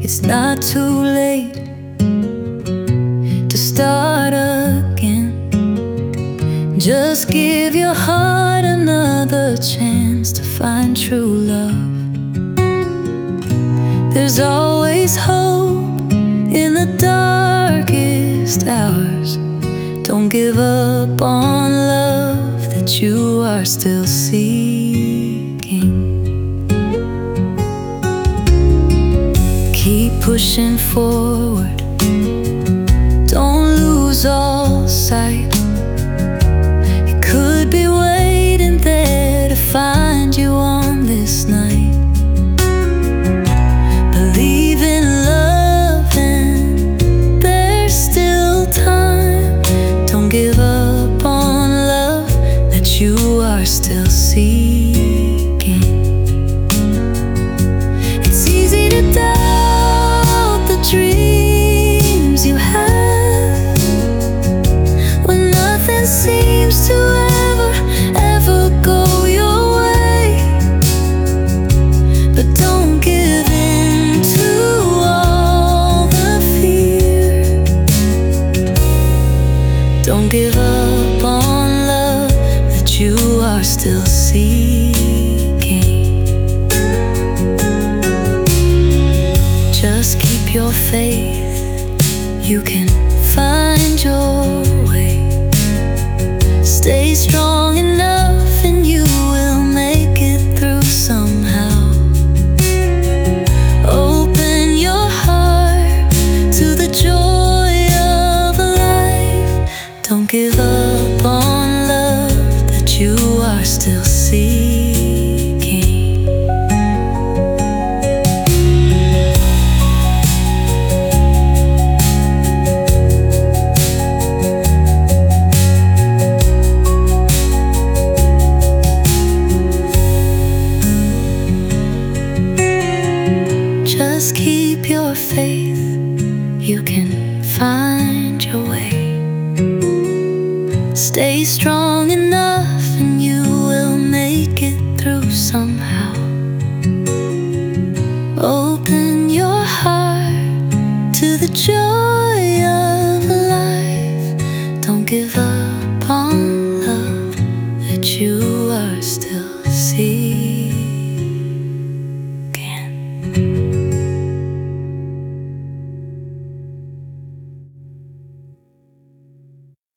It's not too late to start again. Just give your heart another chance to find true love. There's always hope in the darkest hours. Don't give up on love that you are still seeking. Keep pushing forward, don't lose all sight. It could be waiting there to find you on this night. Believe in love and there's still time. Don't give up on love that you are still seeking. It's easy to doubt the dreams you have when nothing seems to ever go your way. But don't give in to all the fear. Don't give up on love that you are still seeking. Just keep your faith, you can find your way. Stay strong enough and you will make it through somehow. Open your heart to the joy of life. Don't give up on love that you are still seeking. Just keep your faith, you can find your way. Stay strong